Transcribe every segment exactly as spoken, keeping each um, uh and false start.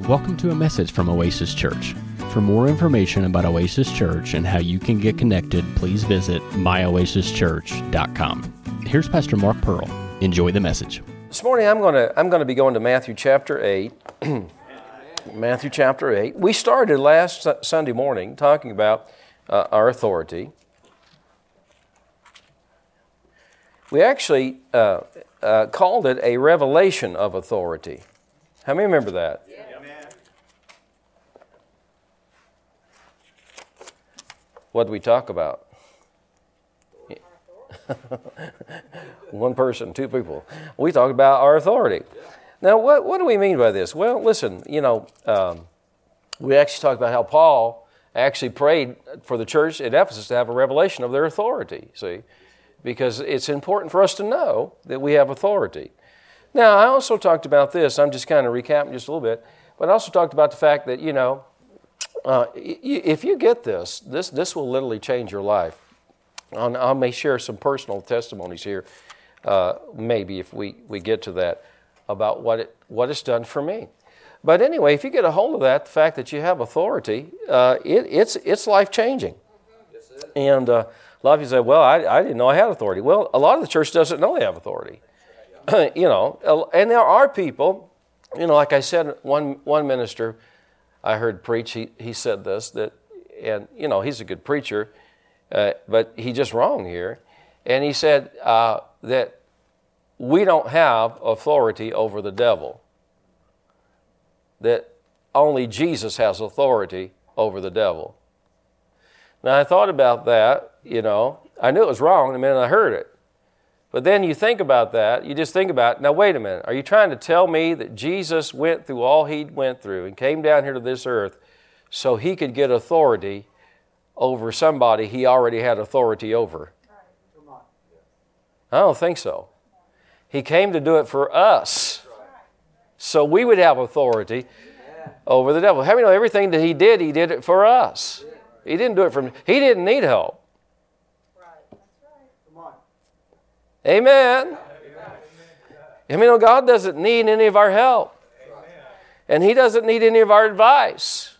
Welcome to a message from Oasis Church. For more information about Oasis Church and how you can get connected, please visit my oasis church dot com. Here's Pastor Mark Pearl. Enjoy the message. This morning I'm going to I'm going to be going to Matthew chapter eight. Matthew chapter eight. We started last Sunday morning talking about uh, our authority. We actually uh, uh, called it a revelation of authority. How many remember that? Yeah. What did we talk about? One person, two people. We talked about our authority. Now, what, what do we mean by this? Well, listen, you know, um, we actually talked about how Paul actually prayed for the church at Ephesus to have a revelation of their authority, see? Because it's important for us to know that we have authority. Now, I also talked about this. I'm just kind of recapping just a little bit. But I also talked about the fact that, you know, uh, if you get this, this this will literally change your life. I'll, I may share some personal testimonies here, uh, maybe if we, we get to that, about what it what it's done for me. But anyway, if you get a hold of that, the fact that you have authority, uh, it, it's it's life-changing. And uh, a lot of you say, well, I, I didn't know I had authority. Well, a lot of the church doesn't know they have authority. You know, and there are people, you know, like I said, one one minister I heard preach, he, he said this, that, and, you know, he's a good preacher, uh, but he's just wrong here. And he said uh, that we don't have authority over the devil, that only Jesus has authority over the devil. Now, I thought about that, you know. I knew it was wrong the minute I heard it. But then you think about that, you just think about, now wait a minute, are you trying to tell me that Jesus went through all he went through and came down here to this earth so he could get authority over somebody he already had authority over? I don't think so. He came to do it for us so we would have authority over the devil. How many know everything that he did, he did it for us? He didn't do it for, he didn't need help. Amen. I mean, God doesn't need any of our help. And He doesn't need any of our advice.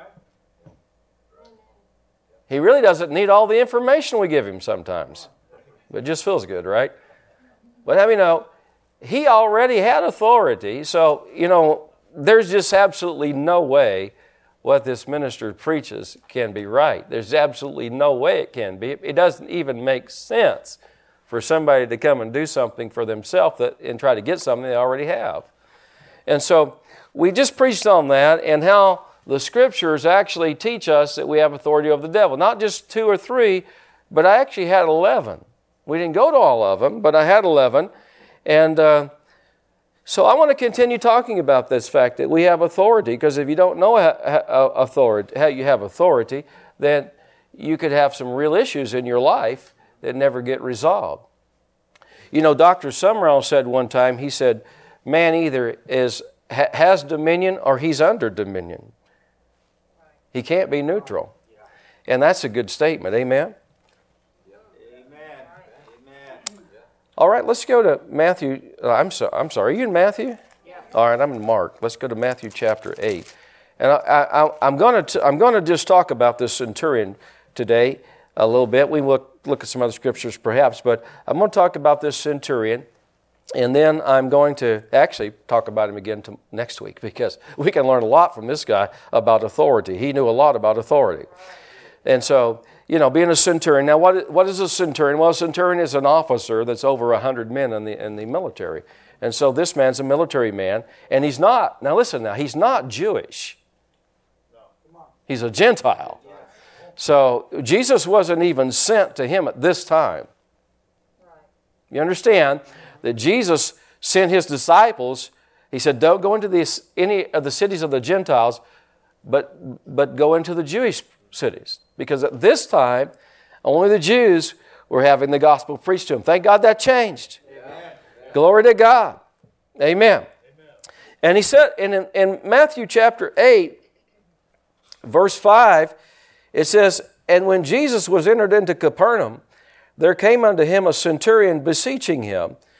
He really doesn't need all the information we give Him sometimes. But it just feels good, right? But I mean, know, He already had authority. So, you know, there's just absolutely no way what this minister preaches can be right. There's absolutely no way it can be. It doesn't even make sense for somebody to come and do something for themselves that, and try to get something they already have. And so we just preached on that and how the Scriptures actually teach us that we have authority over the devil. Not just two or three, but I actually had eleven. We didn't go to all of them, but I had eleven. And uh, so I want to continue talking about this fact that we have authority, because if you don't know how, how, authority, how you have authority, then you could have some real issues in your life that never get resolved. You know, Doctor Summerall said one time, he said, man either is ha, has dominion or he's under dominion. He can't be neutral. And that's a good statement. Amen? Amen. Amen. All right, let's go to Matthew. Uh, I'm, so, I'm sorry, are you in Matthew? Yeah. All right, I'm in Mark. Let's go to Matthew chapter eight. And I, I, I'm going to I'm going to just talk about this centurion today a little bit. We will look at some other scriptures perhaps, but I'm going to talk about this centurion, and then I'm going to actually talk about him again to next week, because we can learn a lot from this guy about authority. He knew a lot about authority. And so, you know, being a centurion. Now, what what is a centurion? Well, a centurion is an officer that's over one hundred men in the in the military. And so this man's a military man, and he's not, now listen now, he's not Jewish. He's a Gentile. So Jesus wasn't even sent to him at this time. You understand that Jesus sent His disciples. He said, don't go into these, any of the cities of the Gentiles, but, but go into the Jewish cities. Because at this time, only the Jews were having the gospel preached to them. Thank God that changed. Amen. Glory to God. Amen. Amen. And he said, in, in Matthew chapter eight, verse five, it says, and when Jesus was entered into Capernaum, there came unto him a centurion beseeching him,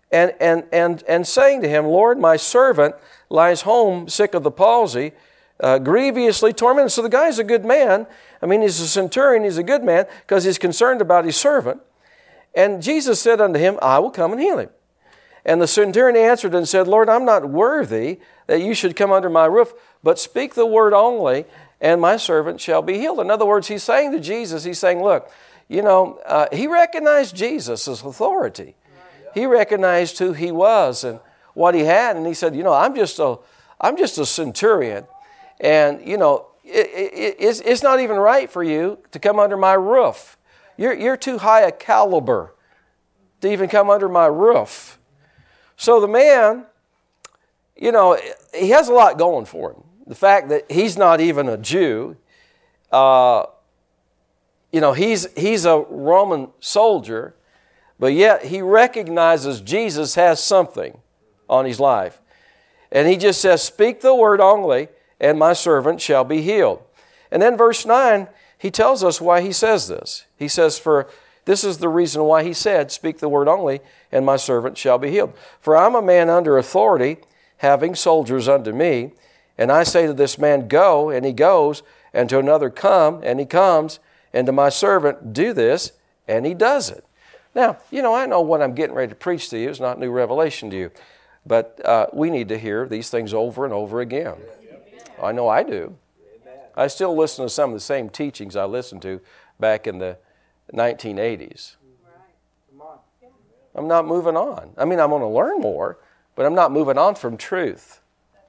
and, and, and, and saying to him, Lord, my servant lies home sick of the palsy, uh, grievously tormented. So the guy's a good man. I mean, he's a centurion, he's a good man because he's concerned about his servant. And Jesus said unto him, I will come and heal him. And the centurion answered and said, Lord, I'm not worthy that you should come under my roof, but speak the word only, and my servant shall be healed. In other words, he's saying to Jesus, he's saying, look, you know, uh, he recognized Jesus as authority. He recognized who he was and what he had, and he said, you know, I'm just a, I'm just a centurion, and, you know, it, it, it's, it's not even right for you to come under my roof. You're, you're too high a caliber to even come under my roof. So the man, you know, he has a lot going for him. The fact that he's not even a Jew, uh, you know, he's, he's a Roman soldier, but yet he recognizes Jesus has something on his life. And he just says, speak the word only, and my servant shall be healed. And then verse nine, he tells us why he says this. He says, for this is the reason why he said, speak the word only, and my servant shall be healed. For I'm a man under authority, having soldiers unto me, and I say to this man, go, and he goes, and to another, come, and he comes, and to my servant, do this, and he does it. Now, you know, I know what I'm getting ready to preach to you is not new revelation to you, but uh, we need to hear these things over and over again. I know I do. I still listen to some of the same teachings I listened to back in the nineteen eighties. I'm not moving on. I mean, I'm going to learn more, but I'm not moving on from truth.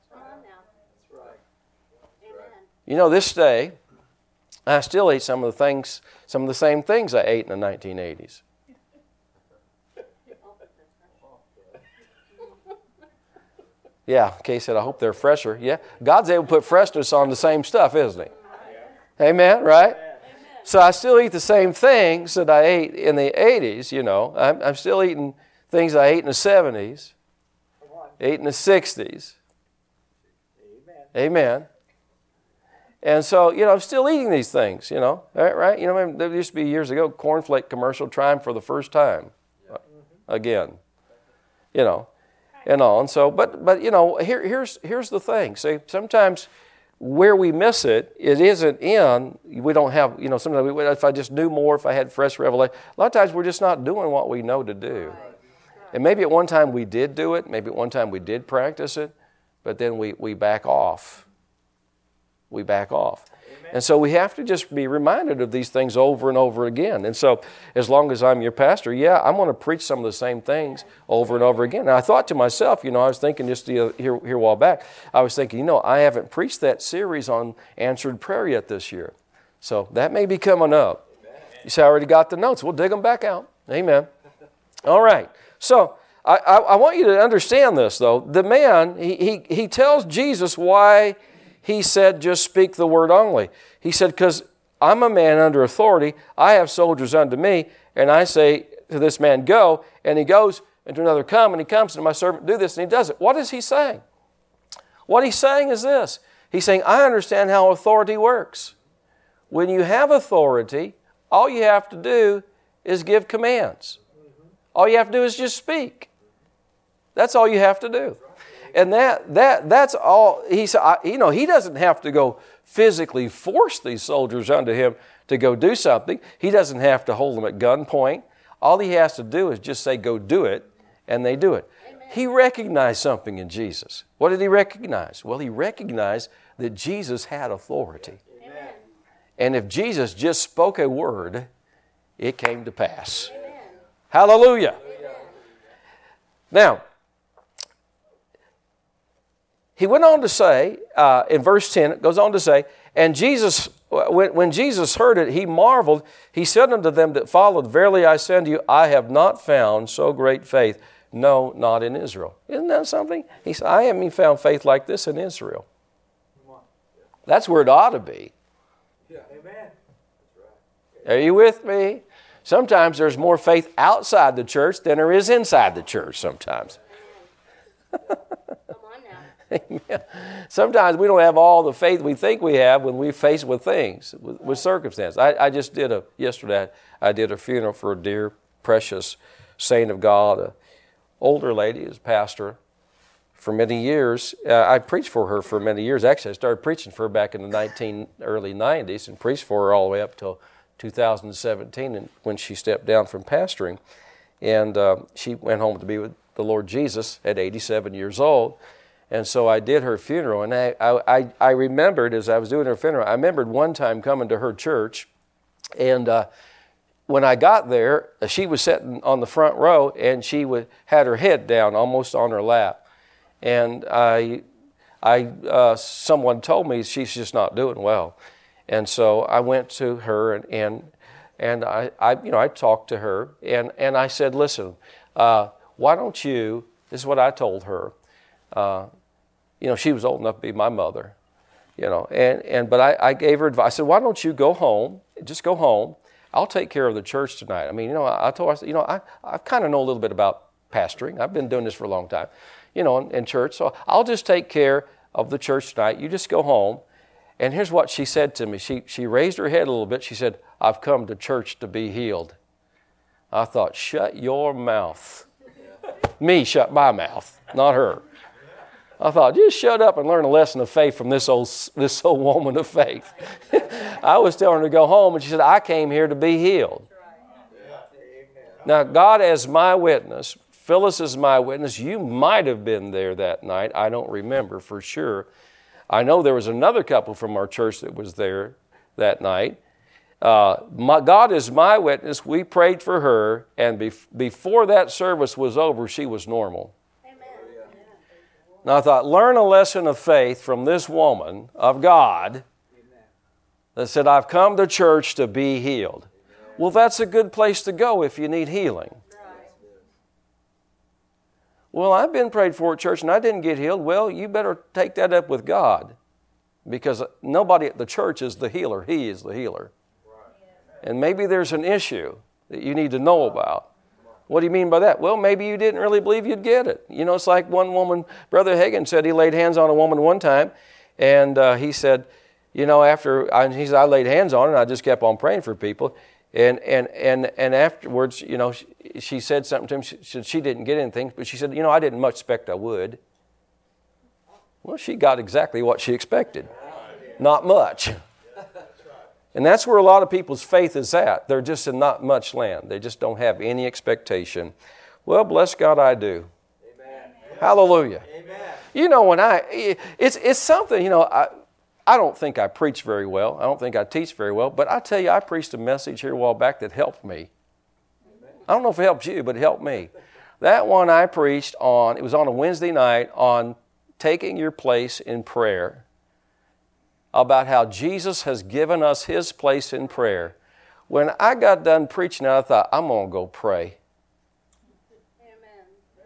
You know, this day, I still eat some of the things, some of the same things I ate in the nineteen eighties. Yeah, Kay said, I hope they're fresher. Yeah, God's able to put freshness on the same stuff, isn't He? Amen, right? Amen. So I still eat the same things that I ate in the eighties, you know. I'm, I'm still eating things I ate in the seventies, ate in the sixties. Amen. Amen. And so, you know, I'm still eating these things, you know, right? right? You know, there used to be years ago, cornflake commercial, trying for the first time again, you know. And all. And so, but, but you know, here, here's, here's the thing. See, sometimes where we miss it, it isn't in, we don't have, you know, sometimes we, if I just knew more, if I had fresh revelation, a lot of times we're just not doing what we know to do. And maybe at one time we did do it, maybe at one time we did practice it, but then we, we back off. We back off. And so we have to just be reminded of these things over and over again. And so as long as I'm your pastor, yeah, I'm going to preach some of the same things over and over again. And I thought to myself, you know, I was thinking just the, here, here a while back, I was thinking, you know, I haven't preached that series on answered prayer yet this year. So that may be coming up. You say, I already got the notes. We'll dig them back out. Amen. All right. So I, I, I want you to understand this, though. The man, he, he, he tells Jesus why he said, just speak the word only. He said, because I'm a man under authority. I have soldiers unto me. And I say to this man, go. And he goes, and to another, come. And he comes, and my servant, do this. And he does it. What is he saying? What he's saying is this. He's saying, I understand how authority works. When you have authority, all you have to do is give commands. All you have to do is just speak. That's all you have to do. And that that that's all. He said, you know, he doesn't have to go physically force these soldiers unto him to go do something. He doesn't have to hold them at gunpoint. All he has to do is just say, go do it, and they do it. Amen. He recognized something in Jesus. What did he recognize? Well, he recognized that Jesus had authority. Amen. And if Jesus just spoke a word, it came to pass. Amen. Hallelujah. Amen. Now, he went on to say, uh, in verse ten, it goes on to say, and Jesus, when, when Jesus heard it, he marveled. He said unto them that followed, verily I say unto you, I have not found so great faith, no, not in Israel. Isn't that something? He said, I haven't even found faith like this in Israel. That's where it ought to be. Yeah. Amen. Are you with me? Sometimes there's more faith outside the church than there is inside the church sometimes. Amen. Sometimes we don't have all the faith we think we have when we face with things, with, with circumstances. I, I just did a, yesterday I did a funeral for a dear, precious saint of God, a older lady, is pastor for many years. Uh, I preached for her for many years. Actually, I started preaching for her back in the nineteen early nineties and preached for her all the way up till two thousand seventeen, and when she stepped down from pastoring. And uh, she went home to be with the Lord Jesus at eighty-seven years old. And so I did her funeral, and I, I, I remembered as I was doing her funeral, I remembered one time coming to her church, and uh, when I got there, she was sitting on the front row, and she would, had her head down almost on her lap. And I, I, uh, someone told me she's just not doing well. And so I went to her, and and, and I, I, you know, I talked to her, and, and I said, listen, uh, why don't you, this is what I told her, uh, you know, she was old enough to be my mother, you know, and, and but I, I gave her advice. I said, why don't you go home, just go home. I'll take care of the church tonight. I mean, you know, I, I told her, I said, you know, I, I kind of know a little bit about pastoring. I've been doing this for a long time, you know, in, in church. So I'll just take care of the church tonight. You just go home. And here's what she said to me. She, she raised her head a little bit. She said, I've come to church to be healed. I thought, shut your mouth. Me shut my mouth, not her. I thought, just shut up and learn a lesson of faith from this old this old woman of faith. I was telling her to go home, and she said, I came here to be healed. Now, God as my witness, Phyllis is my witness. You might have been there that night. I don't remember for sure. I know there was another couple from our church that was there that night. Uh, my, God is my witness. We prayed for her, and bef- before that service was over, she was normal. Now I thought, learn a lesson of faith from this woman of God that said, I've come to church to be healed. Well, that's a good place to go if you need healing. Well, I've been prayed for at church and I didn't get healed. Well, you better take that up with God, because nobody at the church is the healer. He is the healer. And maybe there's an issue that you need to know about. What do you mean by that? Well, maybe you didn't really believe you'd get it. You know, it's like one woman, Brother Hagin said he laid hands on a woman one time, and uh, he said, you know, after, I, he said, I laid hands on her, and I just kept on praying for people. And and and and afterwards, you know, she, she said something to him. She said she didn't get anything, but she said, you know, I didn't much expect I would. Well, she got exactly what she expected. Not much. And that's where a lot of people's faith is at. They're just in not much land. They just don't have any expectation. Well, bless God, I do. Amen. Hallelujah. Amen. You know, when I, it's it's something, you know, I, I don't think I preach very well. I don't think I teach very well. But I tell you, I preached a message here a while back that helped me. Amen. I don't know if it helped you, but it helped me. That one I preached on, it was on a Wednesday night, on taking your place in prayer, about how Jesus has given us His place in prayer. When I got done preaching, I thought, I'm going to go pray. Amen.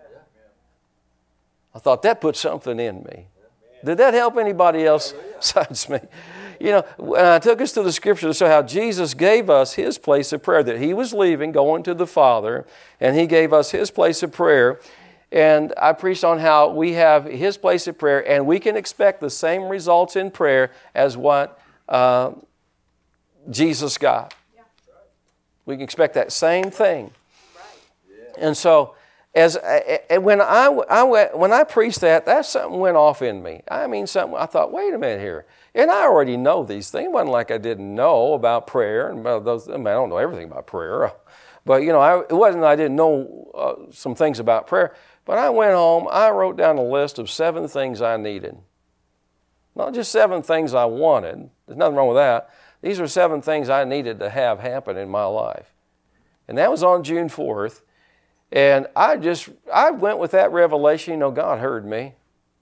I thought, that put something in me. Did that help anybody else besides me? You know, when I took us to the Scripture to show how Jesus gave us His place of prayer, that He was leaving, going to the Father, and He gave us His place of prayer. And I preached on how we have His place of prayer, and we can expect the same results in prayer as what uh, Jesus got. Yeah. We can expect that same thing. Right. Yeah. And so, as uh, when I, I when I preached that, that something went off in me. I mean, something. I thought, wait a minute here. And I already know these things. It wasn't like I didn't know about prayer, and about those. I mean, I don't know everything about prayer, but you know, I, it wasn't. I didn't know uh, some things about prayer. But I went home, I wrote down a list of seven things I needed. Not just seven things I wanted. There's nothing wrong with that. These are seven things I needed to have happen in my life. And that was on June fourth. And I just, I went with that revelation. You know, God heard me.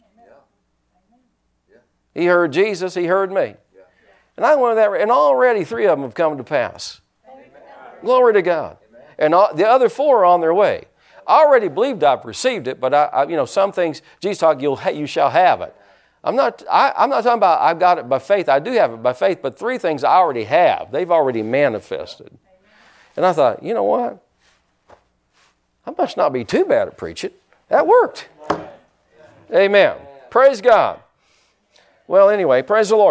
He heard Jesus, He heard me. And I went with that, and already three of them have come to pass. Glory to God. And all, the other four are on their way. I already believed I've received it, but I, I, you know, some things Jesus talked, you'll you shall have it. I'm not. I, I'm not talking about I've got it by faith. I do have it by faith, but three things I already have. They've already manifested. And I thought, you know what? I must not be too bad at preaching. That worked. Amen. Praise God. Well, anyway, praise the Lord.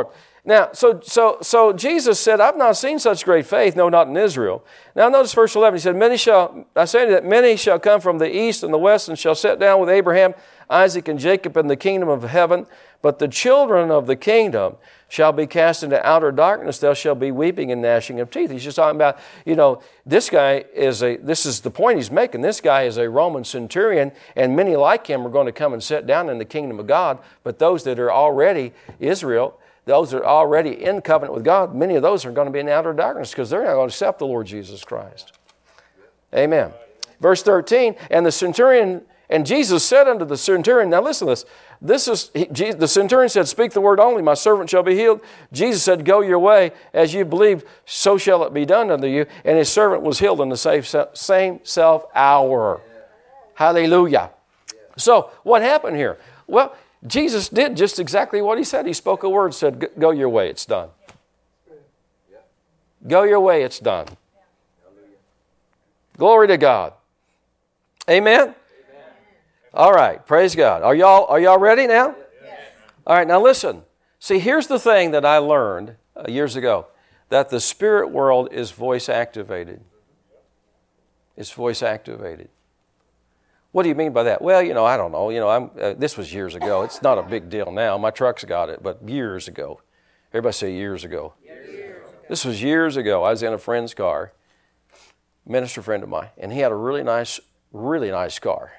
Now, so so so Jesus said, I've not seen such great faith, no, not in Israel. Now notice verse eleven, he said, Many shall, I say to you that many shall come from the east and the west and shall sit down with Abraham, Isaac, and Jacob in the kingdom of heaven. But the children of the kingdom shall be cast into outer darkness. There shall be weeping and gnashing of teeth. He's just talking about, you know, this guy is a, this is the point he's making. This guy is a Roman centurion, and many like him are going to come and sit down in the kingdom of God. But those that are already Israel, those that are already in covenant with God, many of those are going to be in outer darkness because they're not going to accept the Lord Jesus Christ. Amen. Verse thirteen, and the centurion, and Jesus said unto the centurion, now listen to this. This is, he, the centurion said, speak the word only, my servant shall be healed. Jesus said, go your way, as you believe, so shall it be done unto you. And his servant was healed in the same, same self hour. Yeah. Hallelujah. Yeah. So what happened here? Well, Jesus did just exactly what he said. He spoke a word, said, go your way, it's done. Yeah. Go your way, it's done. Yeah. Glory to God. Amen? All right, praise God. Are y'all are y'all ready now? Yes. All right, now listen. See, here's the thing that I learned uh, years ago, that the spirit world is voice activated. It's voice activated. What do you mean by that? Well, you know, I don't know. You know, I'm. Uh, this was years ago. It's not a big deal now. My truck's got it, but years ago. Everybody say years ago. Years ago. This was years ago. I was in a friend's car, minister friend of mine, and he had a really nice, really nice car.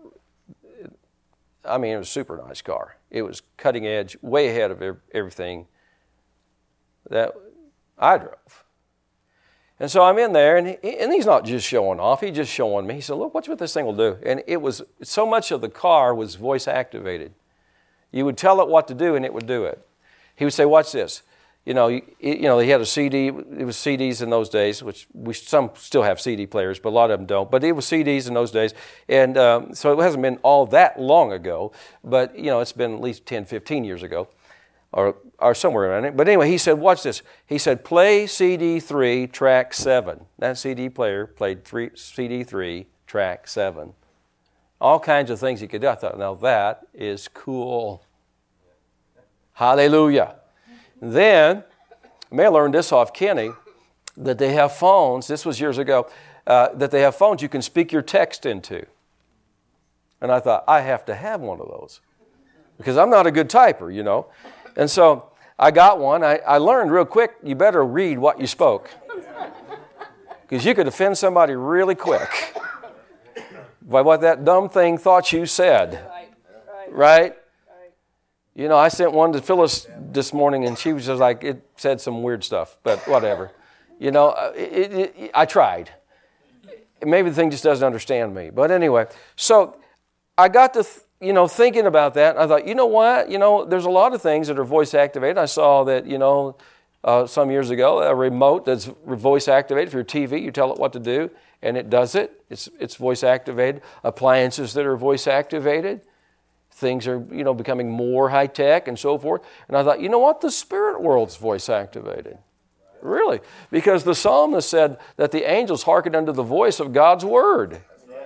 I mean, it was a super nice car. It was cutting edge, way ahead of everything that I drove. And so I'm in there, and, he, and he's not just showing off. He's just showing me. He said, look, watch what this thing will do. And it was, so much of the car was voice activated. You would tell it what to do, and it would do it. He would say, watch this. You know, you, you know, he had a C D. It was C Ds in those days, which we some still have C D players, but a lot of them don't. But it was C Ds in those days. And um, so it hasn't been all that long ago, but, you know, it's been at least ten, fifteen years ago or, or somewhere around it. But anyway, he said, watch this. He said, play C D three, track seven. That C D player played three, C D three, track seven. All kinds of things he could do. I thought, now that is cool. Hallelujah. Then, I may have learned this off Kenny, that they have phones, this was years ago, uh, that they have phones you can speak your text into. And I thought, I have to have one of those because I'm not a good typer, you know. And so I got one. I, I learned real quick, you better read what you spoke because you could offend somebody really quick by what that dumb thing thought you said, right? right? You know, I sent one to Phyllis this morning, and she was just like, it said some weird stuff, but whatever. You know, it, it, it, I tried. Maybe the thing just doesn't understand me. But anyway, so I got to, th- you know, thinking about that. I thought, you know what? You know, there's a lot of things that are voice activated. I saw that, you know, uh, some years ago, a remote that's voice activated. For your T V, you tell it what to do, and it does it. It's, it's voice activated. Appliances that are voice activated. Things are, you know, becoming more high-tech and so forth. And I thought, you know what? The spirit world's voice-activated. Really. Because the psalmist said that the angels hearken unto the voice of God's word.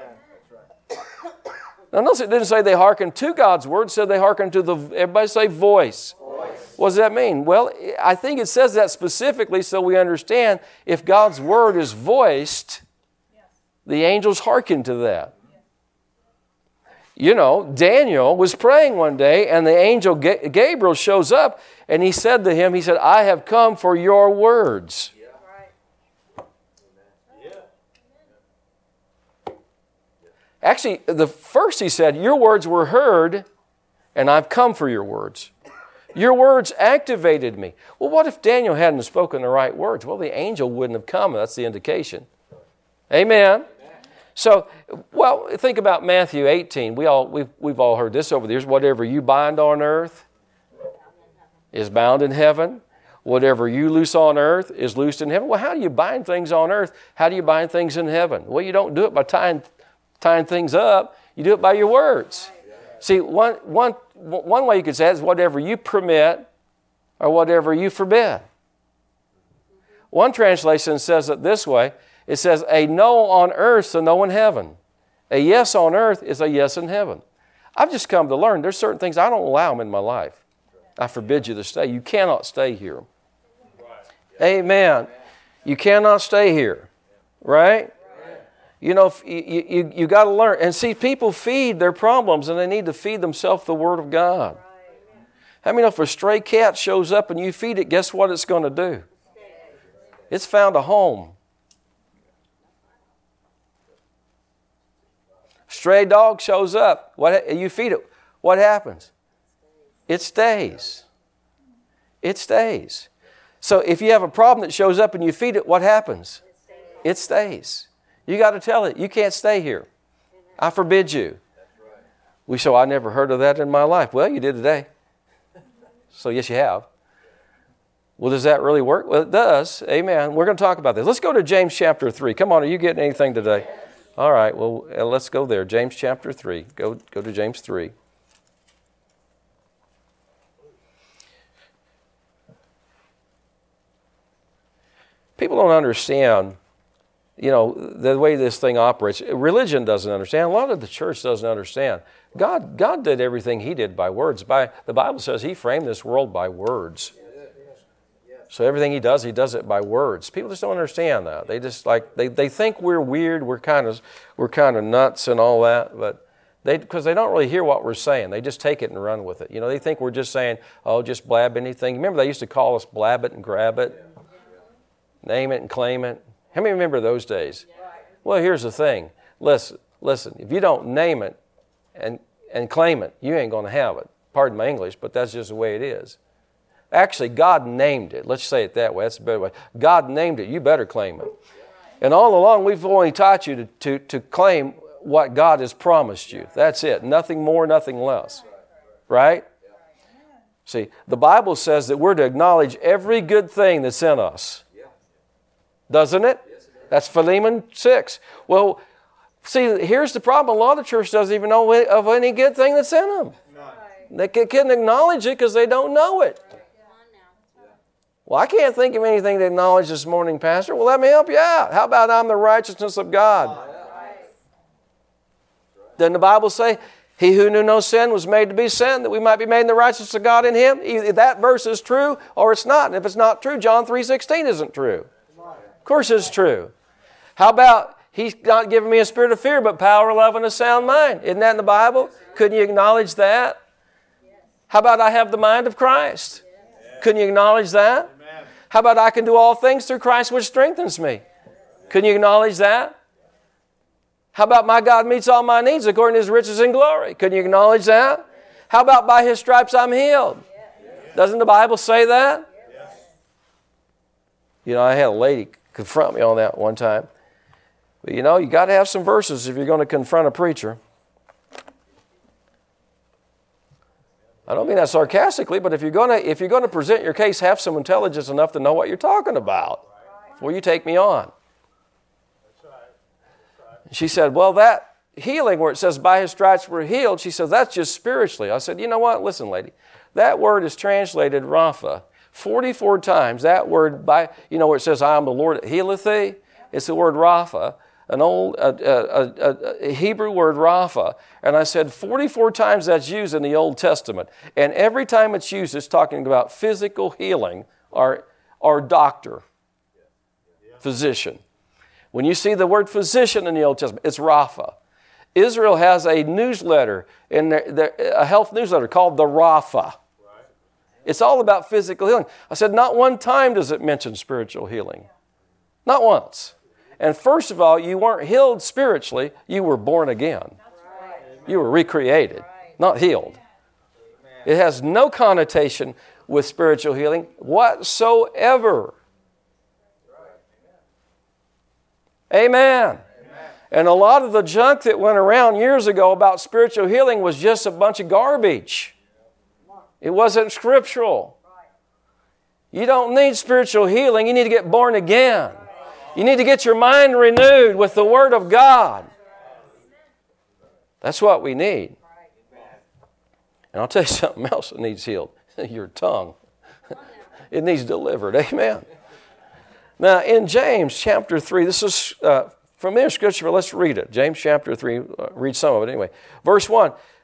Now, notice it didn't say they hearken to God's word. It said they hearken to the, everybody say voice. voice. What does that mean? Well, I think it says that specifically so we understand if God's word is voiced, the angels hearken to that. You know, Daniel was praying one day, and the angel Gabriel shows up, and he said to him, he said, I have come for your words. Yeah. Yeah. Actually, the first he said, your words were heard, and I've come for your words. Your words activated me. Well, what if Daniel hadn't spoken the right words? Well, the angel wouldn't have come. That's the indication. Amen. So, well, think about Matthew eighteen. We all, we've, we've all heard this over the years. Whatever you bind on earth is bound in heaven. Whatever you loose on earth is loosed in heaven. Well, how do you bind things on earth? How do you bind things in heaven? Well, you don't do it by tying, tying things up. You do it by your words. See, one, one, one way you could say it is whatever you permit or whatever you forbid. One translation says it this way. It says, a no on earth is a no in heaven. A yes on earth is a yes in heaven. I've just come to learn there's certain things I don't allow them in my life. I forbid you to stay. You cannot stay here. Amen. You cannot stay here. Right? You know, you, you, you got to learn. And see, people feed their problems and they need to feed themselves the Word of God. How many know if a stray cat shows up and you feed it, guess what it's going to do? It's found a home. Stray dog shows up. What you feed it, what happens? It stays. It stays. So if you have a problem that shows up and you feed it, what happens? It stays. You got to tell it, you can't stay here. I forbid you. We say, I never heard of that in my life. Well, you did today. So yes, you have. Well, does that really work? Well, it does. Amen. We're going to talk about this. Let's go to James chapter three. Come on, are you getting anything today? All right, well, let's go there. James chapter three. Go, go to James three. People don't understand, you know, the way this thing operates. Religion doesn't understand. A lot of the church doesn't understand. God, God did everything He did by words. By the Bible says He framed this world by words. So everything He does, He does it by words. People just don't understand that. They just like they, they think we're weird. We're kind of we're kind of nuts and all that, but they because they don't really hear what we're saying. They just take it and run with it. You know, they think we're just saying, "Oh, just blab anything." Remember, they used to call us blab it and grab it, name it and claim it. How many remember those days? Well, here's the thing. Listen, listen. If you don't name it and and claim it, you ain't going to have it. Pardon my English, but that's just the way it is. Actually, God named it. Let's say it that way. That's a better way. God named it. You better claim it. And all along, we've only taught you to, to, to claim what God has promised you. That's it. Nothing more, nothing less. Right? See, the Bible says that we're to acknowledge every good thing that's in us. Doesn't it? That's Philemon six. Well, see, here's the problem. A lot of the church doesn't even know of any good thing that's in them. They can't acknowledge it because they don't know it. Well, I can't think of anything to acknowledge this morning, Pastor. Well, let me help you out. How about I'm the righteousness of God? Doesn't the Bible say, He who knew no sin was made to be sin, that we might be made in the righteousness of God in Him? Either that verse is true or it's not. And if it's not true, John three sixteen isn't true. Of course it's true. How about He's not given me a spirit of fear, but power, love, and a sound mind? Isn't that in the Bible? Couldn't you acknowledge that? How about I have the mind of Christ? Couldn't you acknowledge that? How about I can do all things through Christ which strengthens me? Couldn't you acknowledge that? How about my God meets all my needs according to His riches and glory? Couldn't you acknowledge that? How about by His stripes I'm healed? Doesn't the Bible say that? You know, I had a lady confront me on that one time. But you know, you got to have some verses if you're going to confront a preacher. I don't mean that sarcastically, but if you're going to if you're going to present your case, have some intelligence enough to know what you're talking about before you take me on. She said, well, that healing where it says by His stripes we're healed, she said, that's just spiritually. I said, you know what? Listen, lady, that word is translated Rapha forty-four times. That word, by you know where it says, I am the Lord that healeth thee, it's the word Rapha. An old a, a, a, a Hebrew word, Rapha. And I said forty-four times that's used in the Old Testament. And every time it's used, it's talking about physical healing or, or doctor, physician. When you see the word physician in the Old Testament, it's Rapha. Israel has a newsletter, in their, their, a health newsletter called the Rapha. It's all about physical healing. I said, not one time does it mention spiritual healing. Not once. And first of all, you weren't healed spiritually, you were born again. You were recreated, not healed. It has no connotation with spiritual healing whatsoever. Amen. And a lot of the junk that went around years ago about spiritual healing was just a bunch of garbage. It wasn't scriptural. You don't need spiritual healing, you need to get born again. You need to get your mind renewed with the Word of God. That's what we need. And I'll tell you something else that needs healed. Your tongue. It needs delivered. Amen. Now, in James chapter three, this is uh, familiar scripture, but let's read it. James chapter three, uh, read some of it anyway. Verse one,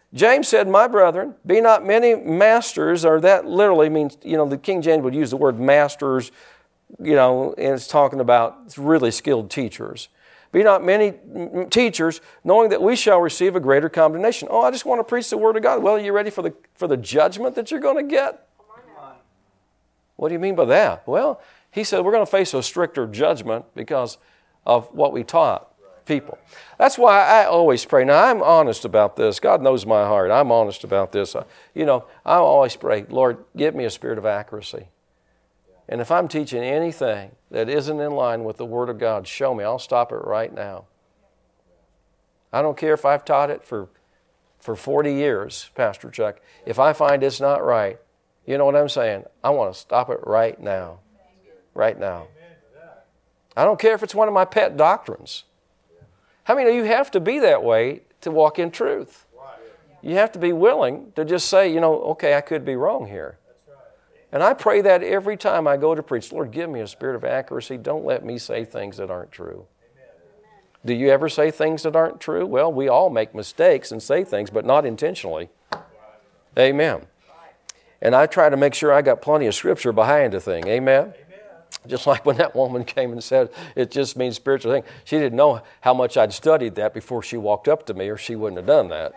James said, my brethren, be not many masters, or that literally means, you know, the King James would use the word masters, you know, and it's talking about really skilled teachers. Be not many teachers, knowing that we shall receive a greater condemnation. Oh, I just want to preach the Word of God. Well, are you ready for the, for the judgment that you're going to get? What do you mean by that? Well, he said we're going to face a stricter judgment because of what we taught people. That's why I always pray. Now, I'm honest about this. God knows my heart. I'm honest about this. You know, I always pray, Lord, give me a spirit of accuracy. And if I'm teaching anything that isn't in line with the Word of God, show me. I'll stop it right now. I don't care if I've taught it for, for forty years, Pastor Chuck. If I find it's not right, you know what I'm saying? I want to stop it right now. Right now. I don't care if it's one of my pet doctrines. How many of you have to be that way to walk in truth? You have to be willing to just say, you know, okay, I could be wrong here. And I pray that every time I go to preach. Lord, give me a spirit of accuracy. Don't let me say things that aren't true. Do you ever say things that aren't true? Well, we all make mistakes and say things, but not intentionally. Amen. And I try to make sure I got plenty of scripture behind the thing. Amen. Just like when that woman came and said, it just means spiritual thing. She didn't know how much I'd studied that before she walked up to me, or she wouldn't have done that.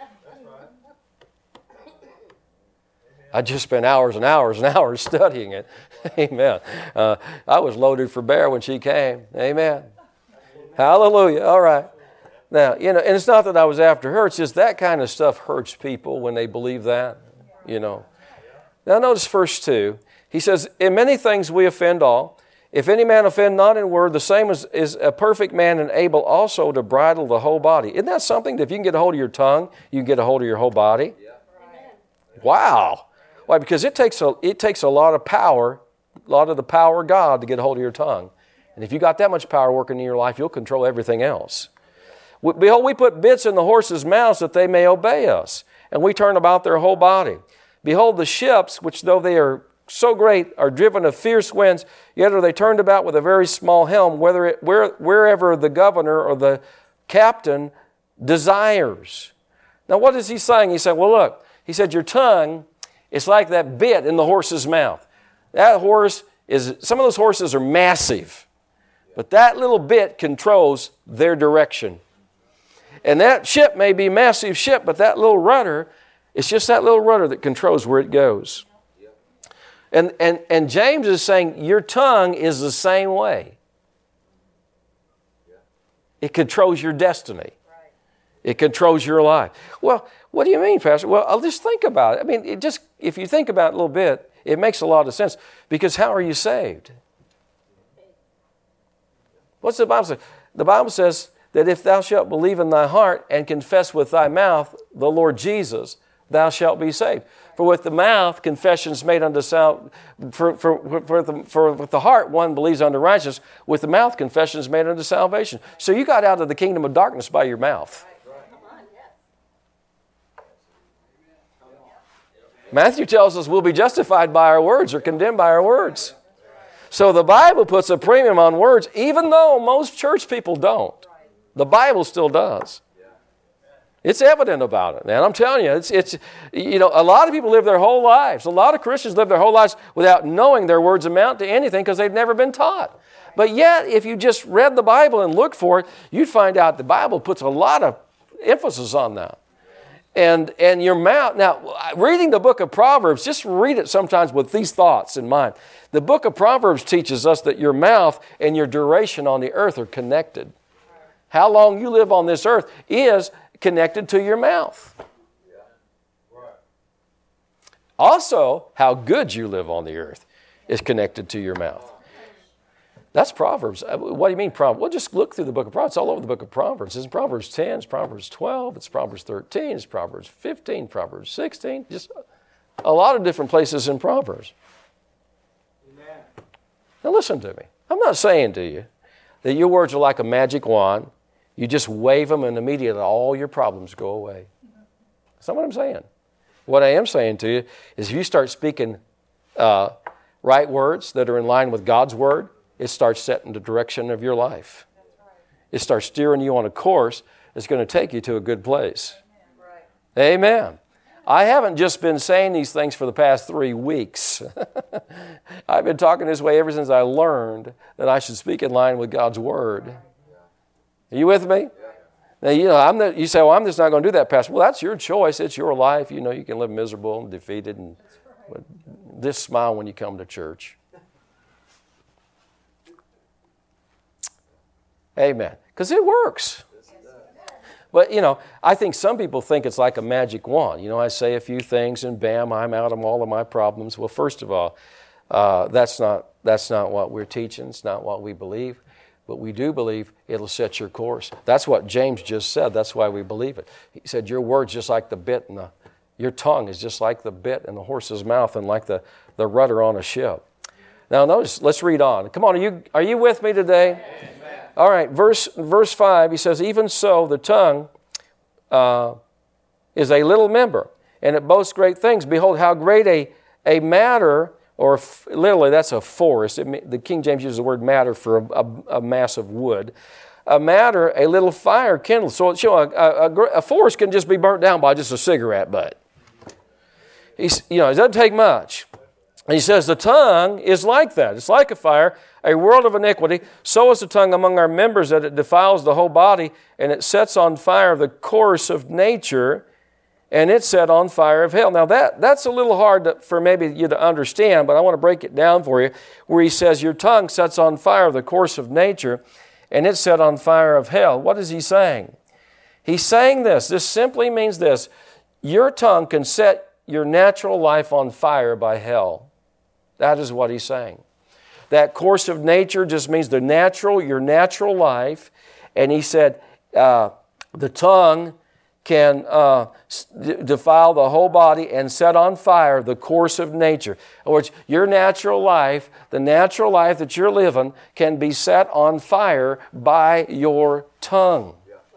I just spent hours and hours and hours studying it. Amen. Uh, I was loaded for bear when she came. Amen. Hallelujah. All right. Now, you know, and it's not that I was after her. It's just that kind of stuff hurts people when they believe that, you know. Now, notice verse two. He says, in many things we offend all. If any man offend not in word, the same is, is a perfect man and able also to bridle the whole body. Isn't that something that if you can get a hold of your tongue, you can get a hold of your whole body? Yeah. Wow. Why? Because it takes a it takes a lot of power, a lot of the power of God to get a hold of your tongue. And if you got that much power working in your life, you'll control everything else. Behold, we put bits in the horses' mouths that they may obey us, and we turn about their whole body. Behold, the ships, which though they are so great, are driven of fierce winds, yet are they turned about with a very small helm, whether it, where, wherever the governor or the captain desires. Now, what is he saying? He said, well, look, he said, your tongue is like that bit in the horse's mouth. That horse is, some of those horses are massive, but that little bit controls their direction. And that ship may be a massive ship, but that little rudder, it's just that little rudder that controls where it goes. And, and, and James is saying your tongue is the same way. It controls your destiny. It controls your life. Well, what do you mean, Pastor? Well, I'll just think about it. I mean, it just if you think about it a little bit, it makes a lot of sense. Because how are you saved? What's the Bible say? The Bible says that if thou shalt believe in thy heart and confess with thy mouth the Lord Jesus, thou shalt be saved. For with the mouth confession is made unto sal- for, for, for, the, for with the heart one believes unto righteousness. With the mouth confession is made unto salvation. So you got out of the kingdom of darkness by your mouth. Matthew tells us we'll be justified by our words or condemned by our words. So the Bible puts a premium on words, even though most church people don't. The Bible still does. It's evident about it, man. I'm telling you, it's, it's, you know, a lot of people live their whole lives. A lot of Christians live their whole lives without knowing their words amount to anything because they've never been taught. But yet, if you just read the Bible and looked for it, you'd find out the Bible puts a lot of emphasis on that. And and your mouth, now, reading the book of Proverbs, just read it sometimes with these thoughts in mind. The book of Proverbs teaches us that your mouth and your duration on the earth are connected. How long you live on this earth is connected to your mouth. Also, how good you live on the earth is connected to your mouth. That's Proverbs. What do you mean Proverbs? Well, just look through the book of Proverbs. It's all over the book of Proverbs. It's Proverbs ten, it's Proverbs twelve, it's Proverbs thirteen, it's Proverbs fifteen, Proverbs sixteen. Just a lot of different places in Proverbs. Amen. Now listen to me. I'm not saying to you that your words are like a magic wand. You just wave them and immediately all your problems go away. That's not what I'm saying. What I am saying to you is if you start speaking uh, right words that are in line with God's word, it starts setting the direction of your life. It starts steering you on a course that's going to take you to a good place. Amen. I haven't just been saying these things for the past three weeks. I've been talking this way ever since I learned that I should speak in line with God's Word. Are you with me? Now, you know, I'm the, you say, well, I'm just not going to do that, Pastor. Well, that's your choice. It's your life. You know, you can live miserable and defeated and just smile when you come to church. Amen. Because it works. But, you know, I think some people think it's like a magic wand. You know, I say a few things and bam, I'm out of all of my problems. Well, first of all, uh, that's not that's not what we're teaching. It's not what we believe. But we do believe it'll set your course. That's what James just said. That's why we believe it. He said, your word's just like the bit in the, your tongue is just like the bit in the horse's mouth and like the, the rudder on a ship. Now notice, let's read on. Come on, are you are you with me today? Amen. All right, verse verse five, he says, even so the tongue uh, is a little member, and it boasts great things. Behold, how great a, a matter, or f- literally that's a forest. It, the King James uses the word matter for a, a, a mass of wood. A matter, a little fire kindled. So you know, a, a, a forest can just be burnt down by just a cigarette butt. He's, you know, it doesn't take much. And he says the tongue is like that. It's like a fire, a world of iniquity. So is the tongue among our members that it defiles the whole body, and it sets on fire the course of nature, and it's set on fire of hell. Now that, that's a little hard to, for maybe you to understand, but I want to break it down for you, where he says your tongue sets on fire the course of nature, and it's set on fire of hell. What is he saying? He's saying this. This simply means this. Your tongue can set your natural life on fire by hell. That is what he's saying. That course of nature just means the natural, your natural life. And he said uh, the tongue can uh, defile the whole body and set on fire the course of nature. In other words, your natural life, the natural life that you're living, can be set on fire by your tongue.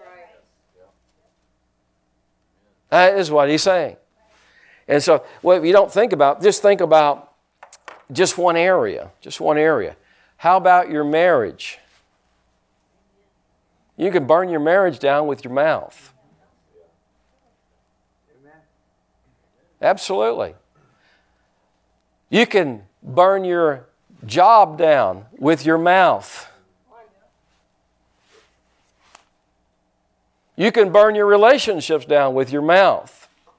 That is what he's saying. And so, well, if you don't think about, just think about just one area, just one area. How about your marriage? You can burn your marriage down with your mouth. Absolutely. You can burn your job down with your mouth. You can burn your relationships down with your mouth.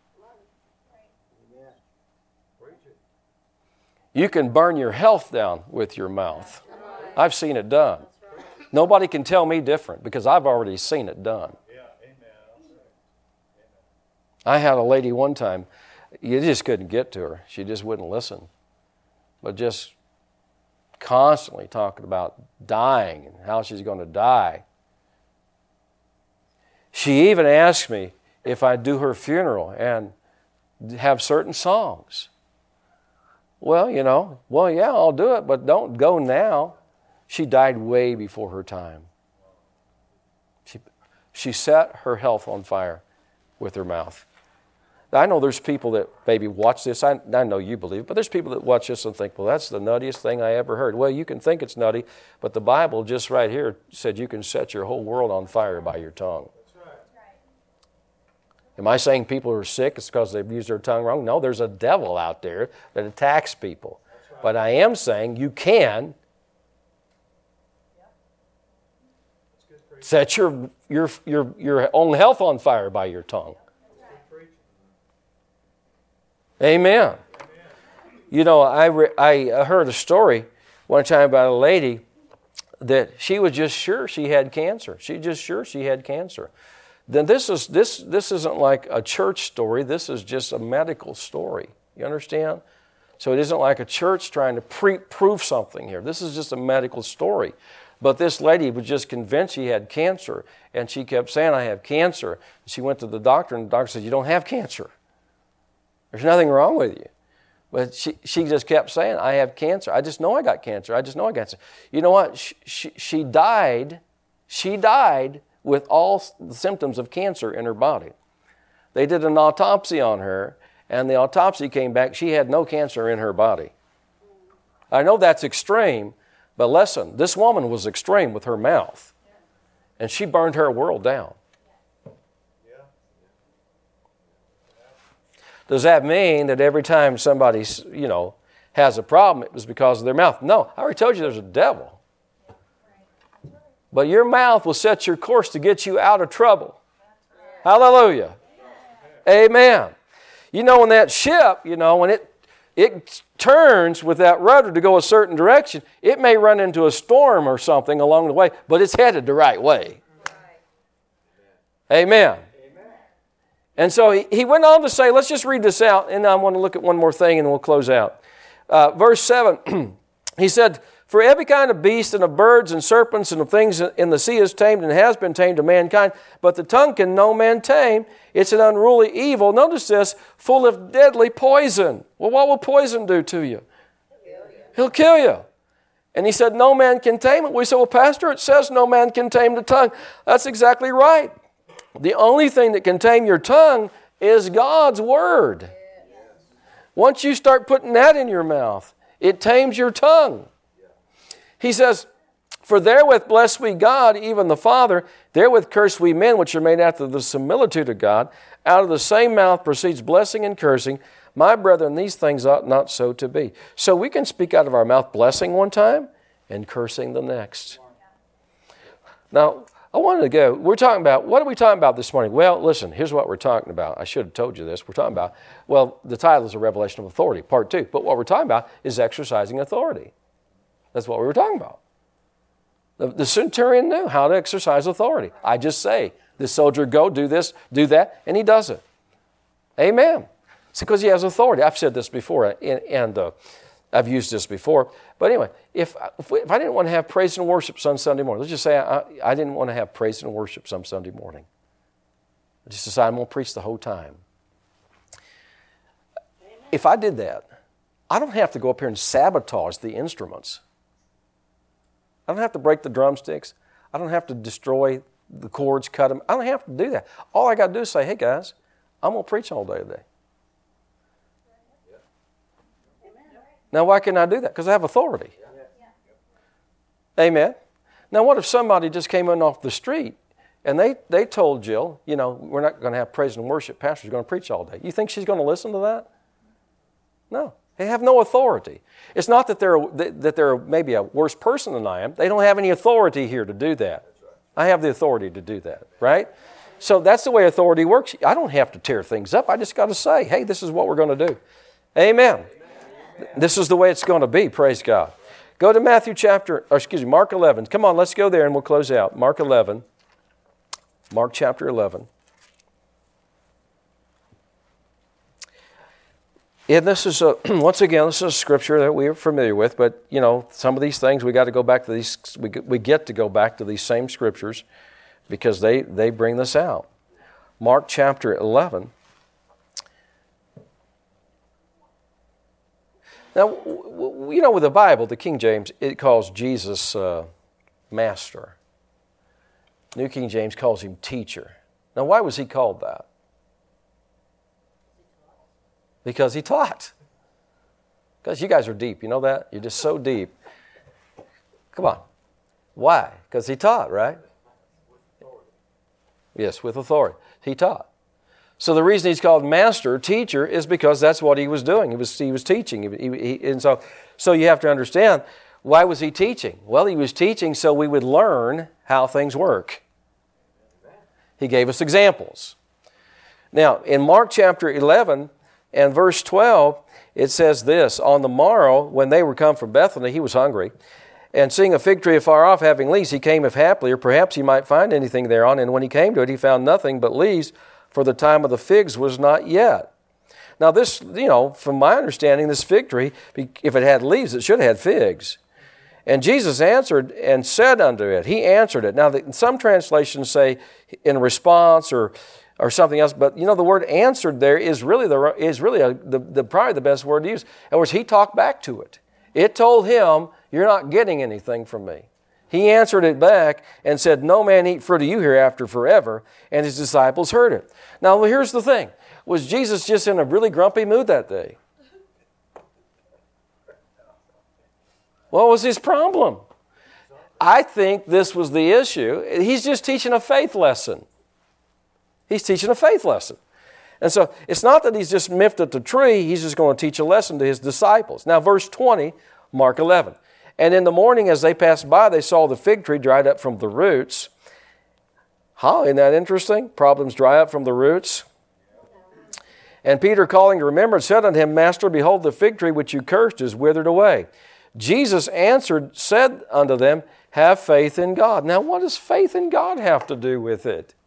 You can burn your health down with your mouth. I've seen it done. Nobody can tell me different because I've already seen it done. I had a lady one time, you just couldn't get to her. She just wouldn't listen. But just constantly talking about dying and how she's going to die. She even asked me if I'd do her funeral and have certain songs. Well, you know, well, yeah, I'll do it, but don't go now. She died way before her time. She, she set her health on fire with her mouth. I know there's people that maybe watch this. I, I know you believe it, but there's people that watch this and think, well, that's the nuttiest thing I ever heard. Well, you can think it's nutty, but the Bible just right here said you can set your whole world on fire by your tongue. Am I saying people are sick? It's because they've used their tongue wrong? No, there's a devil out there that attacks people. Right. But I am saying you can set your, your, your, your own health on fire by your tongue. Amen. Amen. You know, I, re, I heard a story one time about a lady that she was just sure she had cancer. She just sure she had cancer. Then this is this this isn't like a church story. This is just a medical story. You understand? So it isn't like a church trying to pre- prove something here. This is just a medical story. But this lady was just convinced she had cancer, and she kept saying, "I have cancer." She went to the doctor, and the doctor said, "You don't have cancer. There's nothing wrong with you." But she she just kept saying, "I have cancer. I just know I got cancer. I just know I got cancer." You know what? She she, she died. She died. with all the symptoms of cancer in her body. They did an autopsy on her, and the autopsy came back, she had no cancer in her body. I know that's extreme, but listen, this woman was extreme with her mouth, and she burned her world down. Does that mean that every time somebody, you know, has a problem, it was because of their mouth? No, I already told you there's a devil. But your mouth will set your course to get you out of trouble. Hallelujah. Amen. You know, when that ship, you know, when it it turns with that rudder to go a certain direction, it may run into a storm or something along the way, but it's headed the right way. Amen. And so he, he went on to say, let's just read this out, and I want to look at one more thing and we'll close out. Uh, verse seven, he said, for every kind of beast and of birds and serpents and of things in the sea is tamed and has been tamed of mankind, but the tongue can no man tame. It's an unruly evil. Notice this, full of deadly poison. Well, what will poison do to you? He'll kill you. And he said, no man can tame it. We said, well, Pastor, it says no man can tame the tongue. That's exactly right. The only thing that can tame your tongue is God's Word. Once you start putting that in your mouth, it tames your tongue. He says, for therewith bless we God, even the Father, therewith curse we men, which are made after the similitude of God. Out of the same mouth proceeds blessing and cursing. My brethren, these things ought not so to be. So we can speak out of our mouth blessing one time and cursing the next. Now, I wanted to go, we're talking about, what are we talking about this morning? Well, listen, here's what we're talking about. I should have told you this. We're talking about, well, the title is A Revelation of Authority, part two. But what we're talking about is exercising authority. That's what we were talking about. The, the centurion knew how to exercise authority. I just say, this soldier, go, do this, do that, and he does it. Amen. It's because he has authority. I've said this before, and, and uh, I've used this before. But anyway, if, if, we, if I didn't want to have praise and worship some Sunday morning, let's just say I, I didn't want to have praise and worship some Sunday morning. I just decided I'm going to preach the whole time. If I did that, I don't have to go up here and sabotage the instruments. I don't have to break the drumsticks. I don't have to destroy the chords, cut them. I don't have to do that. All I got to do is say, hey guys, I'm going to preach all day today. Now why can I do that? Because I have authority. Amen. Now what if somebody just came in off the street and they, they told Jill, you know, we're not going to have praise and worship. Pastor's going to preach all day. You think she's going to listen to that? No. They have no authority. It's not that they're that they're maybe a worse person than I am. They don't have any authority here to do that. I have the authority to do that, right? So that's the way authority works. I don't have to tear things up. I just got to say, hey, this is what we're going to do. Amen. Amen. This is the way it's going to be. Praise God. Go to Matthew chapter, or excuse me, Mark eleven. Come on, let's go there and we'll close out. Mark eleven. Mark chapter eleven. And this is, a, once again, this is a scripture that we are familiar with, but, you know, some of these things we got to go back to these, we, we get to go back to these same scriptures because they, they bring this out. Mark chapter eleven. Now, you know, with the Bible, the King James, it calls Jesus uh, Master. New King James calls him Teacher. Now, why was he called that? Because he taught. Because you guys are deep, you know that? You're just so deep. Come on. Why? Because he taught, right? Yes, with authority. He taught. So the reason he's called master, teacher, is because that's what he was doing. He was he was teaching. He, he, and so, so you have to understand, why was he teaching? Well, he was teaching so we would learn how things work. He gave us examples. Now, in Mark chapter eleven, and verse twelve, it says this, on the morrow, when they were come from Bethany, he was hungry, and seeing a fig tree afar off, having leaves, he came if haply, or perhaps he might find anything thereon. And when he came to it, he found nothing but leaves, for the time of the figs was not yet. Now this, you know, from my understanding, this fig tree, if it had leaves, it should have had figs. And Jesus answered and said unto it, he answered it. Now some translations say in response or or something else, but you know the word answered there is really the is really a, the, the probably the best word to use. In other words, he talked back to it. It told him, you're not getting anything from me. He answered it back and said, no man eat fruit of you hereafter forever. And his disciples heard it. Now here's the thing. Was Jesus just in a really grumpy mood that day? What was his problem? I think this was the issue. He's just teaching a faith lesson. He's teaching a faith lesson. And so it's not that he's just miffed at the tree. He's just going to teach a lesson to his disciples. Now, verse twenty, Mark eleven. And in the morning as they passed by, they saw the fig tree dried up from the roots. Huh? Isn't that interesting? Problems dry up from the roots. And Peter, calling to remembrance, said unto him, Master, behold, the fig tree which you cursed is withered away. Jesus answered, said unto them, have faith in God. Now, what does faith in God have to do with it?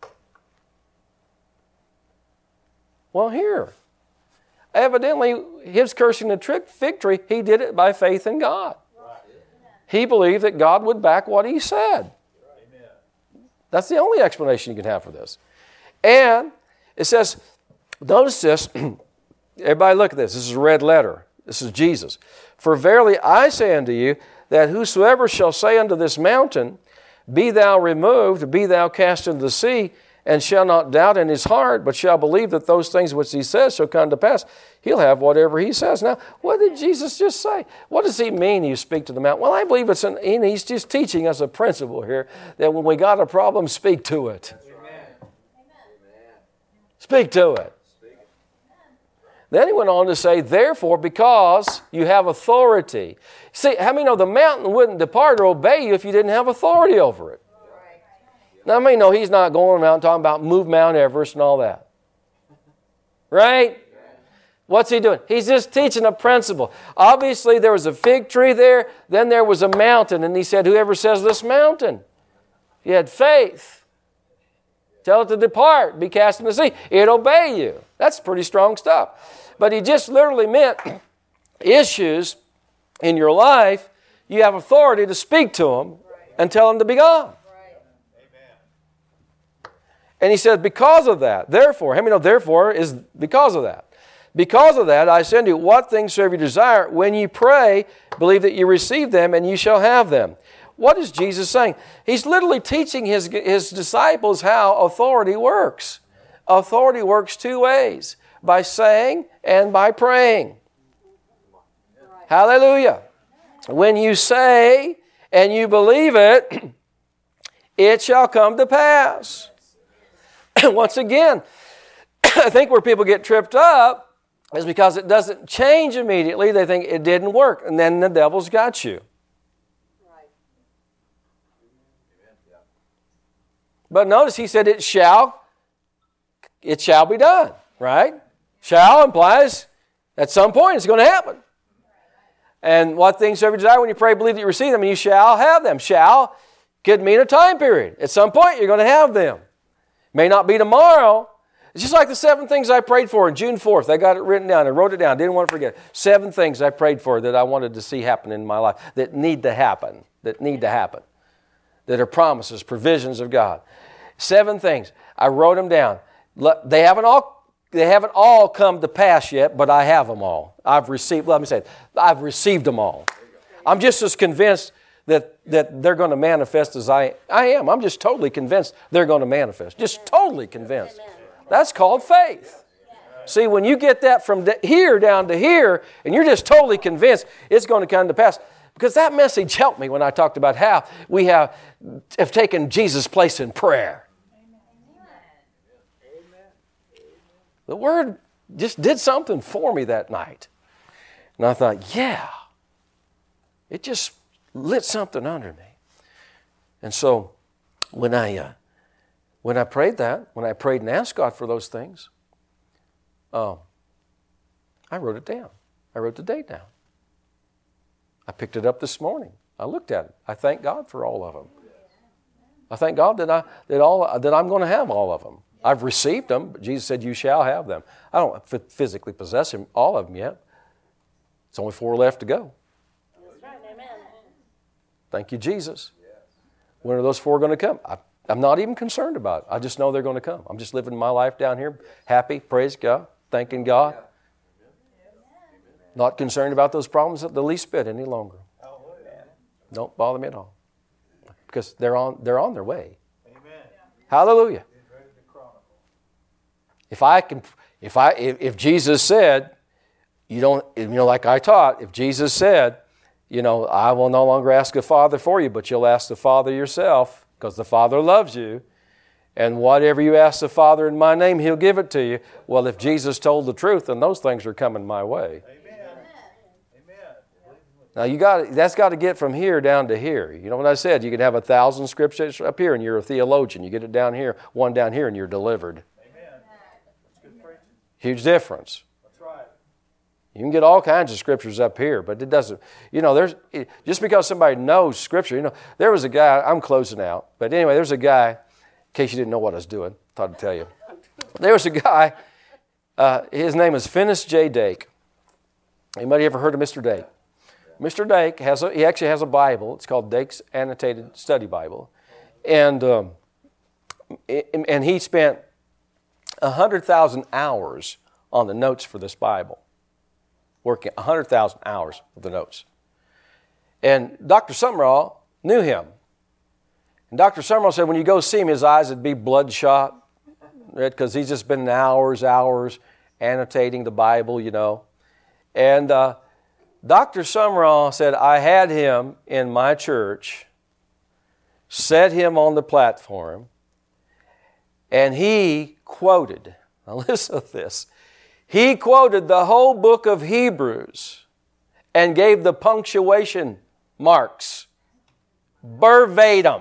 Well, here. Evidently, his cursing the fig tree, he did it by faith in God. He believed that God would back what he said. That's the only explanation you can have for this. And it says, notice this. Everybody look at this. This is a red letter. This is Jesus. For verily I say unto you, that whosoever shall say unto this mountain, be thou removed, be thou cast into the sea, and shall not doubt in his heart, but shall believe that those things which he says shall come to pass, he'll have whatever he says. Now, what did Jesus just say? What does he mean you speak to the mountain? Well, I believe it's an, he's just teaching us a principle here, that when we got a problem, speak to it. Amen. Speak to it. Then he went on to say, therefore, because you have authority. See, how many know the mountain wouldn't depart or obey you if you didn't have authority over it? Now, I mean, no, he's not going around talking about move Mount Everest and all that. Right? What's he doing? He's just teaching a principle. Obviously, there was a fig tree there. Then there was a mountain. And he said, whoever says this mountain, he had faith. Tell it to depart, be cast in the sea. It'll obey you. That's pretty strong stuff. But he just literally meant issues in your life, you have authority to speak to them and tell them to be gone. And he says, because of that, therefore, how many know therefore is because of that? Because of that, I send you what things soever you desire. When you pray, believe that you receive them and you shall have them. What is Jesus saying? He's literally teaching his, his disciples how authority works. Authority works two ways, by saying and by praying. Hallelujah. When you say and you believe it, it shall come to pass. Once again, I think where people get tripped up is because it doesn't change immediately. They think it didn't work, and then the devil's got you. Right. But notice he said it shall, it shall be done, right? Shall implies at some point it's going to happen. And what things soever you desire when you pray, believe that you receive them, and you shall have them. Shall could mean a time period. At some point you're going to have them. May not be tomorrow. It's just like the seven things I prayed for on June fourth. I got it written down. I wrote it down. Didn't want to forget. Seven things I prayed for that I wanted to see happen in my life, that need to happen, that need to happen, that are promises, provisions of God. Seven things. I wrote them down. They haven't all, they haven't all come to pass yet, but I have them all. I've received, let me say it, I've received them all. I'm just as convinced that, that they're going to manifest as I, I am. I'm just totally convinced they're going to manifest. Just totally convinced. That's called faith. See, when you get that from here down to here, and you're just totally convinced it's going to come to pass, because that message helped me when I talked about how we have, have taken Jesus' place in prayer. The Word just did something for me that night. And I thought, yeah, it just lit something under me. And so when I uh, when I prayed that, when I prayed and asked God for those things, um, I wrote it down. I wrote the date down. I picked it up this morning. I looked at it. I thank God for all of them. I thank God that I that all that I'm going to have all of them. I've received them, but Jesus said, "You shall have them." I don't physically possess them, all of them yet. It's only four left to go. Thank you, Jesus. When are those four going to come? I, I'm not even concerned about it. I just know they're going to come. I'm just living my life down here, happy, praise God, thanking God. Not concerned about those problems the least bit any longer. Don't bother me at all. Because they're on, they're on their way. Hallelujah. If I can, if I, if, if Jesus said, you don't, you know, like I taught, if Jesus said, you know, I will no longer ask the Father for you, but you'll ask the Father yourself, because the Father loves you. And whatever you ask the Father in my name, He'll give it to you. Well, if Jesus told the truth, then those things are coming my way. Amen. Amen. Now, you got that's got to get from here down to here. You know what I said? You can have a thousand scriptures up here and you're a theologian. You get it down here, one down here, and you're delivered. Amen. That's good preaching. Huge difference. That's right. You can get all kinds of scriptures up here, but it doesn't, you know, there's, just because somebody knows scripture, you know, there was a guy, I'm closing out, but anyway, there's a guy, in case you didn't know what I was doing, thought I'd tell you. There was a guy, uh, his name is Finis J. Dake. Anybody ever heard of Mister Dake? Mister Dake, has a, he actually has a Bible. It's called Dake's Annotated Study Bible. And, um, and he spent one hundred thousand hours on the notes for this Bible. Working one hundred thousand hours of the notes. And Doctor Summerall knew him. And Doctor Summerall said when you go see him, his eyes would be bloodshot, because he's just been hours, hours annotating the Bible, you know. And uh, Doctor Summerall said, I had him in my church, set him on the platform, and he quoted, now listen to this, he quoted the whole book of Hebrews and gave the punctuation marks verbatim.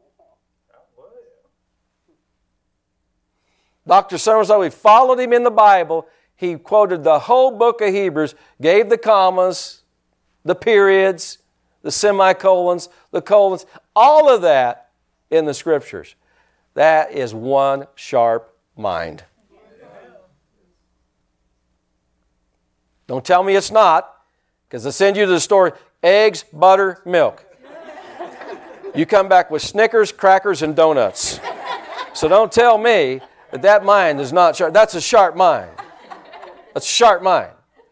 Doctor Summerall, we followed him in the Bible. He quoted the whole book of Hebrews, gave the commas, the periods, the semicolons, the colons, all of that in the Scriptures. That is one sharp mind. Don't tell me it's not, because I send you to the store, eggs, butter, milk. You come back with Snickers, crackers, and donuts. So don't tell me that that mind is not sharp. That's a sharp mind. That's a sharp mind.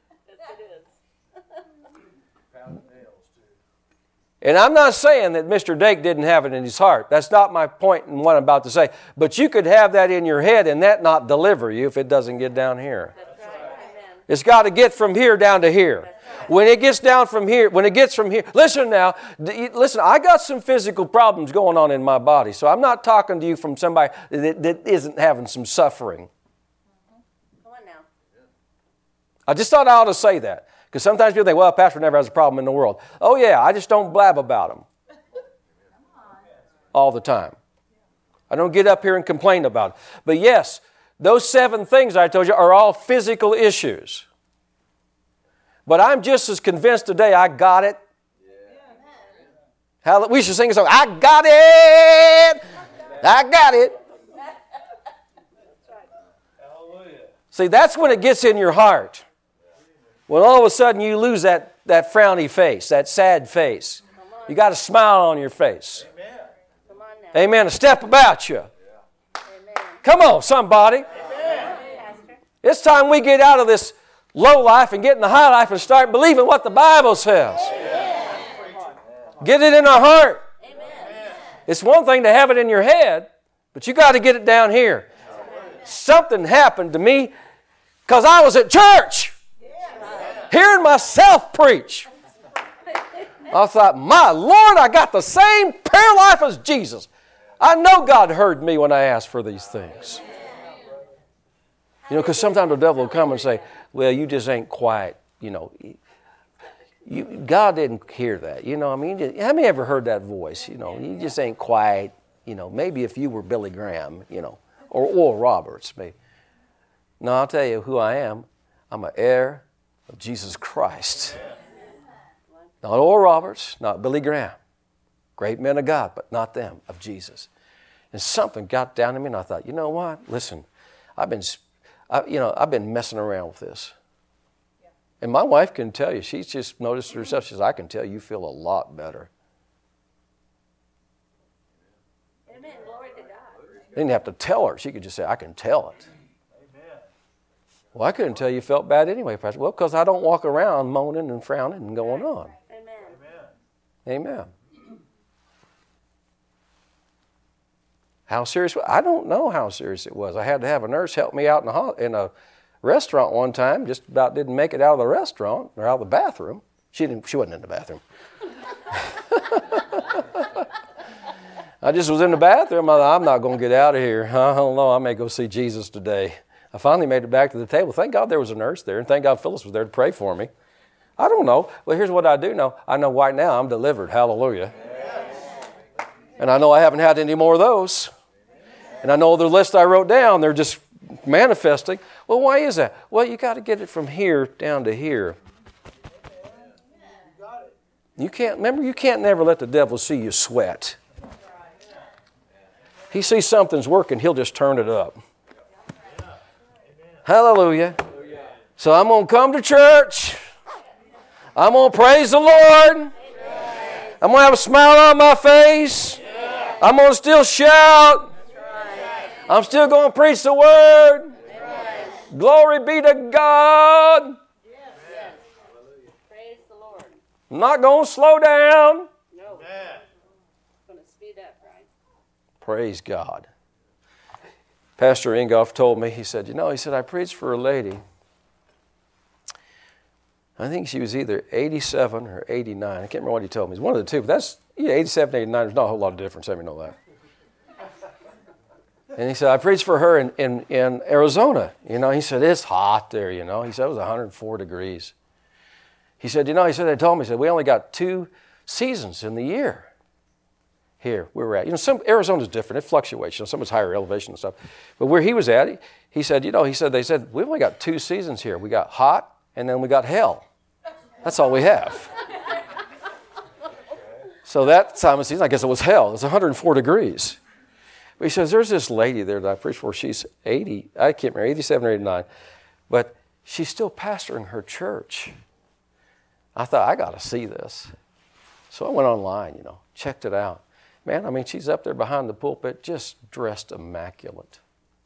And I'm not saying that Mister Dake didn't have it in his heart. That's not my point in what I'm about to say. But you could have that in your head and that not deliver you if it doesn't get down here. It's got to get from here down to here. When it gets down from here, when it gets from here, listen now, listen, I got some physical problems going on in my body, so I'm not talking to you from somebody that, that isn't having some suffering. Come on now. I just thought I ought to say that, because sometimes people think, well, pastor never has a problem in the world. Oh yeah, I just don't blab about them all the time. I don't get up here and complain about it. But yes, those seven things I told you are all physical issues. But I'm just as convinced today I got it. Yeah. We should sing a song, I got it! I got it! See, that's when it gets in your heart. When all of a sudden you lose that, that frowny face, that sad face. You got a smile on your face. Amen. Come on now. Amen. A step about you. Amen. Come on, somebody. Pastor. It's time we get out of this low life and get in the high life and start believing what the Bible says. Amen. Get it in our heart. Amen. It's one thing to have it in your head, but you got to get it down here. Something happened to me because I was at church hearing myself preach. I thought, my Lord, I got the same prayer life as Jesus. I know God heard me when I asked for these things. You know, because sometimes the devil will come and say, well, you just ain't quiet. You know, you, God didn't hear that. You know, I mean, how many ever heard that voice? You know, you just ain't quiet. You know, maybe if you were Billy Graham, you know, or Oral Roberts, maybe. No, I'll tell you who I am. I'm an heir of Jesus Christ. Not Oral Roberts, not Billy Graham. Great men of God, but not them, of Jesus. And something got down to me, and I thought, you know what? Listen, I've been, I, you know, I've been messing around with this. And my wife can tell you, she's just noticed herself. She says, I can tell you feel a lot better. Amen. Glory to God. I didn't have to tell her. She could just say, I can tell it. Well, I couldn't tell you felt bad anyway, Pastor. Well, because I don't walk around moaning and frowning and going on. Amen. Amen. How serious? I don't know how serious it was. I had to have a nurse help me out in a, in a restaurant one time. Just about didn't make it out of the restaurant or out of the bathroom. She didn't. She wasn't in the bathroom. I just was in the bathroom. I thought, I'm not going to get out of here. I don't know. I may go see Jesus today. I finally made it back to the table. Thank God there was a nurse there, and thank God Phyllis was there to pray for me. I don't know. Well, here's what I do know. I know right now I'm delivered. Hallelujah. And I know I haven't had any more of those. And I know the list I wrote down, they're just manifesting. Well, why is that? Well, you got to get it from here down to here. You can't, remember, you can't never let the devil see you sweat. He sees something's working, he'll just turn it up. Hallelujah. So I'm going to come to church. I'm going to praise the Lord. I'm going to have a smile on my face. I'm going to still shout. I'm still going to preach the Word. Glory be to God. Praise the Lord. I'm not going to slow down. No. Going to speed up, right? Praise God. Pastor Ingoff told me, he said, you know, he said, I preached for a lady. I think she was either eighty-seven or eighty-nine. I can't remember what he told me. It's one of the two. But that's, yeah, eighty-seven, eighty-nine. There's not a whole lot of difference. Let me know that. And he said, I preached for her in, in, in Arizona. You know, he said, it's hot there, you know. He said, it was one hundred four degrees. He said, you know, he said, they told me, he said, we only got two seasons in the year here where we're at. You know, some Arizona's different. It fluctuates. You know, some is higher elevation and stuff. But where he was at, he, he said, you know, he said, they said, we only got two seasons here. We got hot and then we got hell. That's all we have. So that time of season, I guess it was hell. It was one hundred four degrees. But he says, there's this lady there that I preached for. She's eighty, I can't remember, eighty-seven or eighty-nine. But she's still pastoring her church. I thought, I got to see this. So I went online, you know, checked it out. Man, I mean, she's up there behind the pulpit, just dressed immaculate.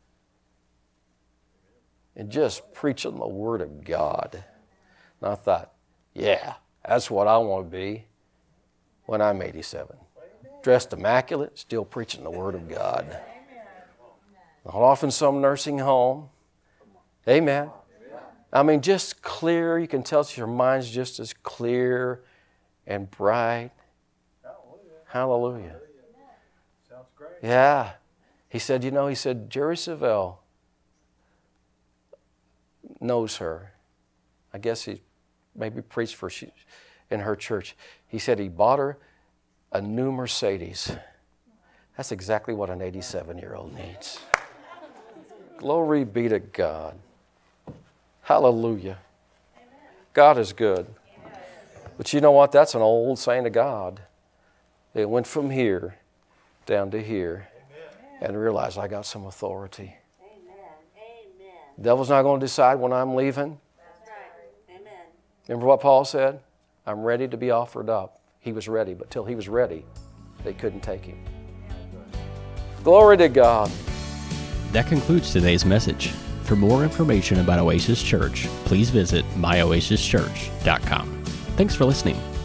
And just preaching the Word of God. And I thought, yeah, that's what I want to be when I'm eighty-seven. Dressed immaculate, still preaching the Word of God. Not off in some nursing home. Amen. I mean, just clear. You can tell your mind's just as clear and bright. Hallelujah. Sounds great. Yeah. He said, you know, he said, Jerry Savelle knows her. I guess he maybe preached for she in her church. He said he bought her a new Mercedes. That's exactly what an eighty-seven-year-old needs. Glory be to God. Hallelujah. God is good. But you know what? That's an old saying of God. It went from here down to here and realized I got some authority. Amen. Amen. The devil's not going to decide when I'm leaving. That's right. Amen. Remember what Paul said? I'm ready to be offered up. He was ready, but till he was ready, they couldn't take him. Glory to God. That concludes today's message. For more information about Oasis Church, please visit my oasis church dot com. Thanks for listening.